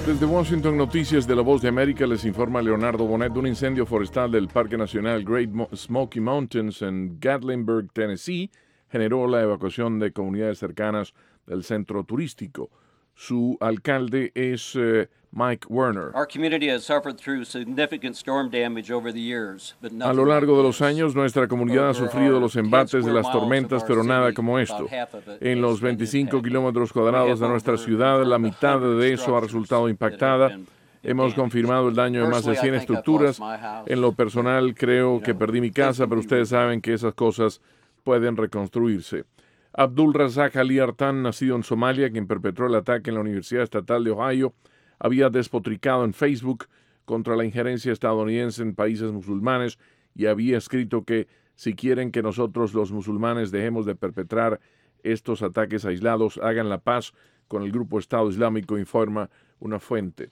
Desde Washington, Noticias de la Voz de América, les informa Leonardo Bonet. Un incendio forestal del Parque Nacional Great Smoky Mountains en Gatlinburg, Tennessee, generó la evacuación de comunidades cercanas del centro turístico. Su alcalde es Mike Werner. A lo largo de los años, nuestra comunidad ha sufrido los embates de las tormentas, pero nada como esto. En los 25 kilómetros cuadrados de nuestra ciudad, la mitad de eso ha resultado impactada. Hemos confirmado el daño de más de 100 estructuras. En lo personal, creo que perdí mi casa, pero ustedes saben que esas cosas pueden reconstruirse. Abdul Razak Ali Artan, nacido en Somalia, quien perpetró el ataque en la Universidad Estatal de Ohio, había despotricado en Facebook contra la injerencia estadounidense en países musulmanes y había escrito que si quieren que nosotros los musulmanes dejemos de perpetrar estos ataques aislados, hagan la paz con el grupo Estado Islámico, informa una fuente.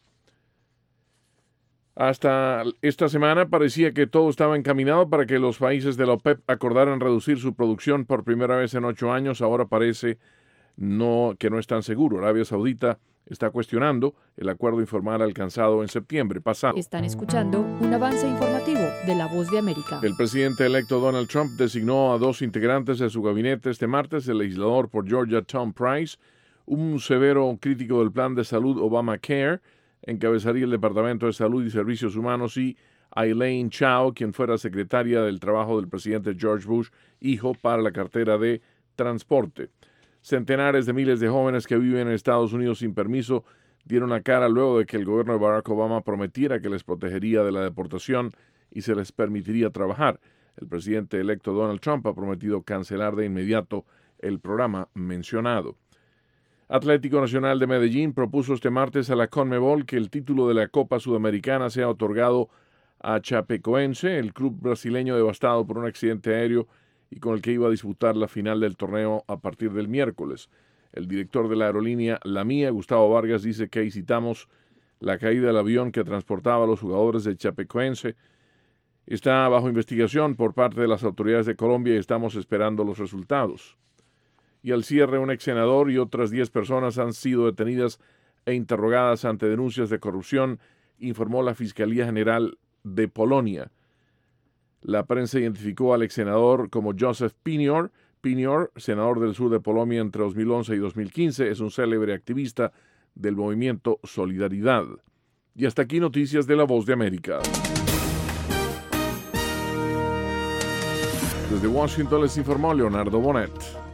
Hasta esta semana parecía que todo estaba encaminado para que los países de la OPEP acordaran reducir su producción por primera vez en 8 años. Ahora parece que no es tan seguro. Arabia Saudita está cuestionando el acuerdo informal alcanzado en septiembre pasado. Están escuchando un avance informativo de La Voz de América. El presidente electo Donald Trump designó a 2 integrantes de su gabinete este martes, el legislador por Georgia Tom Price, un severo crítico del plan de salud Obamacare, encabezaría el Departamento de Salud y Servicios Humanos, y Elaine Chao, quien fuera secretaria del Trabajo del presidente George Bush, hijo, para la cartera de Transporte. Centenares de miles de jóvenes que viven en Estados Unidos sin permiso dieron la cara luego de que el gobierno de Barack Obama prometiera que les protegería de la deportación y se les permitiría trabajar. El presidente electo Donald Trump ha prometido cancelar de inmediato el programa mencionado. Atlético Nacional de Medellín propuso este martes a la CONMEBOL que el título de la Copa Sudamericana sea otorgado a Chapecoense, el club brasileño devastado por un accidente aéreo y con el que iba a disputar la final del torneo a partir del miércoles. El director de la aerolínea La Mía, Gustavo Vargas, dice que, y citamos, la caída del avión que transportaba a los jugadores de Chapecoense está bajo investigación por parte de las autoridades de Colombia y estamos esperando los resultados. Y al cierre, un ex senador y otras 10 personas han sido detenidas e interrogadas ante denuncias de corrupción, informó la Fiscalía General de Polonia. La prensa identificó al ex senador como Joseph Pinior. Pinior, senador del sur de Polonia entre 2011 y 2015, es un célebre activista del movimiento Solidaridad. Y hasta aquí Noticias de la Voz de América. Desde Washington les informó Leonardo Bonet.